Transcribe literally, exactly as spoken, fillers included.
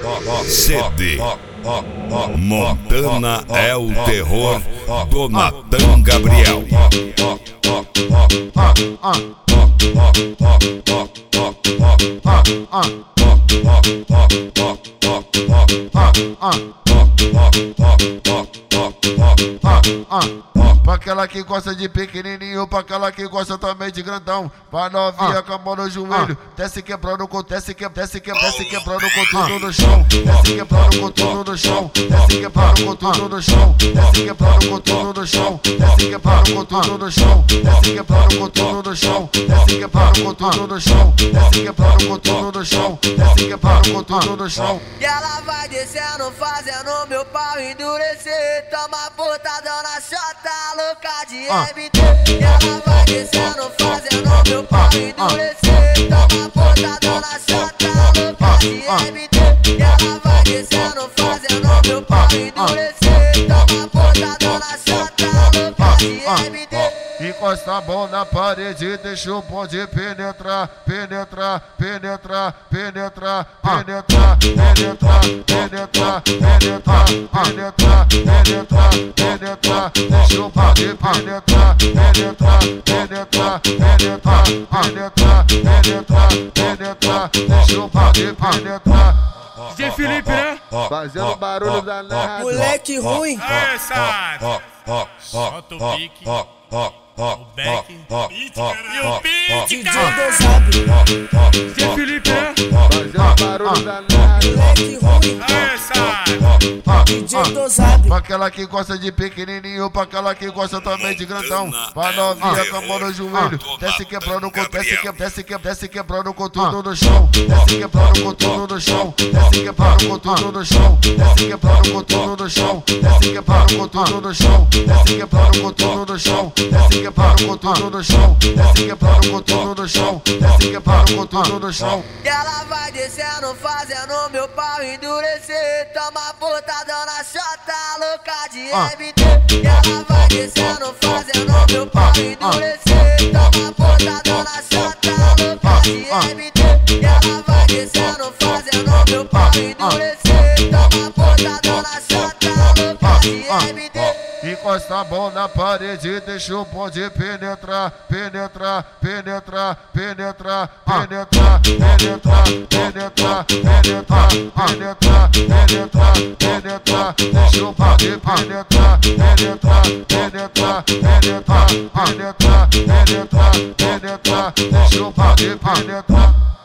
C D Montana é o terror do Natan Gabriel. Pra aquela que gosta de pequenininho, pra aquela que gosta também de grandão. Pra novinha com a mão no joelho, desce quebrando com desce que desce que desce quebrando com tudo no chão. Desce quebrando com tudo no chão. Desce quebrando com tudo no chão. Desce quebrando com tudo no chão. Desce quebrando com tudo no chão. Desce quebrando com tudo no chão. Desce quebrando com tudo no chão. Desce quebrando com tudo no chão. Desce quebrando com tudo no chão. E ela vai descendo, fazendo meu pau endurecer. Toma botadão na chota, louca de M D. E ela vai descendo, fazendo meu pau endurecer. Toma botadão na chota, louca de M D. E ela vai descendo, fazendo meu pau endurecer. Toma botadão na chota, louca de M D. Encosta a mão na parede, deixa o bonde penetrar, penetrar, penetrar, penetrar, penetrar, penetrar, penetrar, penetrar, penetrar, penetrar, penetrar, deixa o bonde penetrar, penetrar, penetrar, penetrar, penetrar, penetrar, penetrar, deixa o bonde penetrar. D J Felipe, né? Fazendo barulho danado. Moleque ruim. É, sabe? Solta o pique. O back e o beat, cara. D J Felipe, né? Fazendo barulho danado. Moleque ruim. É, sabe? D J Dozab. Pra aquela que gosta de pequenininho, pra aquela que gosta também de grandão. Pra novinha com a mão no joelho, desce quebrando com desce que desce que desce quebrando com tudo no chão. Desce quebrando com tudo no chão. Desce quebrando com tudo no chão. Desce quebrando com tudo no chão. Desce quebrando com tudo no chão. Desce quebrando com tudo no chão. Desce quebrando com tudo no chão. Desce quebrando com tudo no chão. Desce quebrando com tudo no chão. E ela vai descendo, fazendo meu pau endurecer. Toma botadão na chota, louca de M D. E ela vai descendo, fazendo meu pau endurecer. Toma botadão na chota, louca de M D. E ela vai descendo, fazendo meu pau endurecer. Toma botadão na chota, louca de M D. Encosta a mão na parede, deixa o bonde penetrar, penetrar, penetrar, penetrar, penetrar, penetrar, penetrar, penetrar, penetrar, penetrar, penetrar, deixa o bonde penetrar, penetrar, penetrar, penetrar, penetrar, penetrar, penetrar, deixa o bonde penetrar.